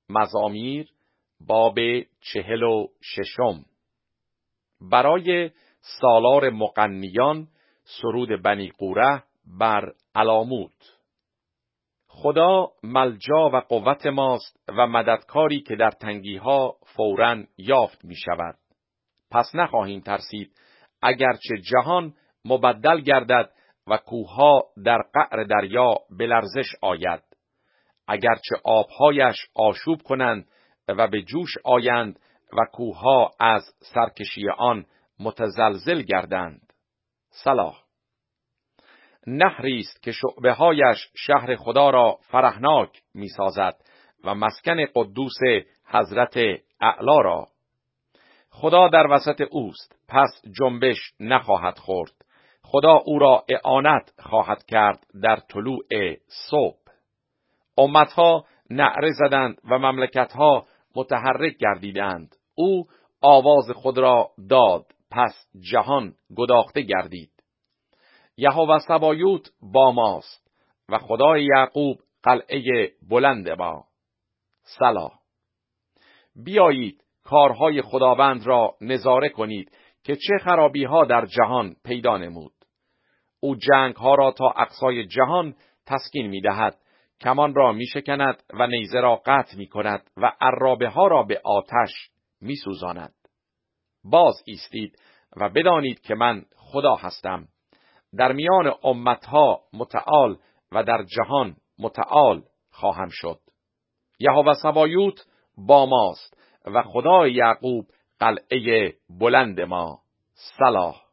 مزامیر باب 46. برای سالار مغنیان سرود بنی قوره بر علامود. خدا ملجا و قوت ماست و مددکاری که در تنگی‌ها فوراً یافت می شود. پس نخواهیم ترسید اگرچه جهان مبدل گردد و کوه‌ها در قعر دریا به لرزش آید. اگرچه آبهایش آشوب کنند و به جوش آیند و کوه‌ها از سرکشی آن متزلزل گردند. صلاح. نهری است که شعبه‌هایش شهر خدا را فرحناک می‌سازد و مسکن قدوس حضرت اعلی را. خدا در وسط اوست، پس جنبش نخواهد خورد. خدا او را اعانت خواهد کرد در طلوع صبح. امتها نعره زدند و مملکتها متحرک گردیدند. او آواز خود را داد، پس جهان گداخته گردید. یهوه سبایوت با ماست و خدای یعقوب قلعه بلند ما. صلاح. بیایید کارهای خداوند را نظاره کنید که چه خرابی‌ها در جهان پیدا نمود. او جنگ‌ها را تا اقصای جهان تسکین می‌دهد، کمان را می‌شکند و نیزه را قطع می‌کند و عرابه‌ها را به آتش می‌سوزاند. باز ایستید و بدانید که من خدا هستم. در میان امتها متعال و در جهان متعال خواهم شد. یهوه سبایوت با ماست و خدای یعقوب قلعه بلند ما. صلاح.